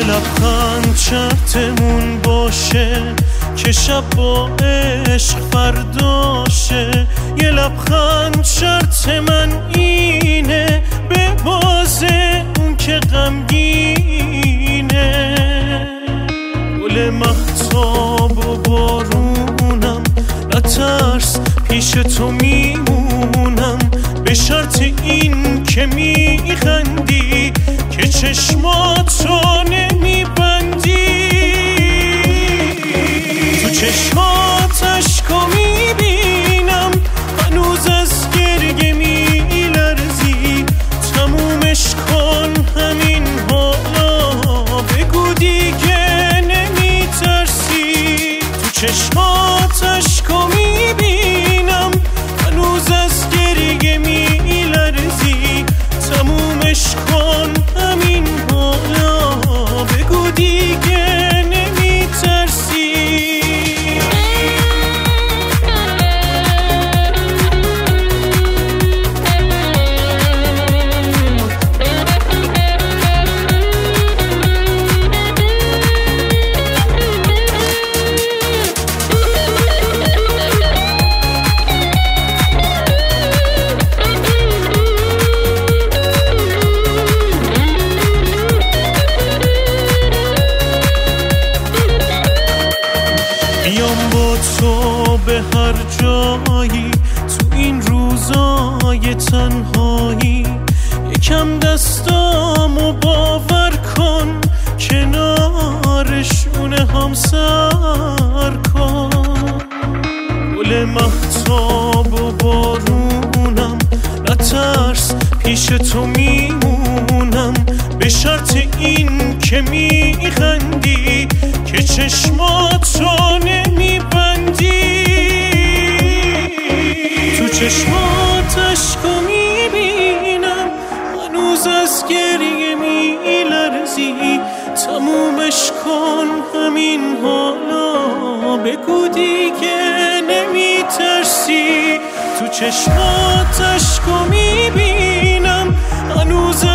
لبخند شرطمون باشه که شب با عشق فرداشه. یه لبخند شرط من اینه به بازه اون که غمگینه. گل مهتاب و بارونم نترس پیش تو میمونم به شرط این که میخندی که چشماتو نمیبندی. تو چشمات عشقو میبینم هنوز از گریه میلرزی. تمومش کن همین حالا بگو دیگه نمیترسی. تو چشمات عشقو میبینم هنوز از گریه میلرزی. تمومش کن همین حالا بگو دیگه نمیترسی. بیام با تو به هر جایی تو این روزای تنهایی. یکم دستامو باور کن کنارشونه هم سر کن. گل مهتاب و بارونم نترس پیش تو میمونم به شرط این که میخندی که چشماتو نمیبندی. تو چشمات عشقو میبینم هنوز از گریه میلرزی. تمومش کن همین حالا بگو دیگه نمیترسی. تو چشمات عشقو میبینم هنوز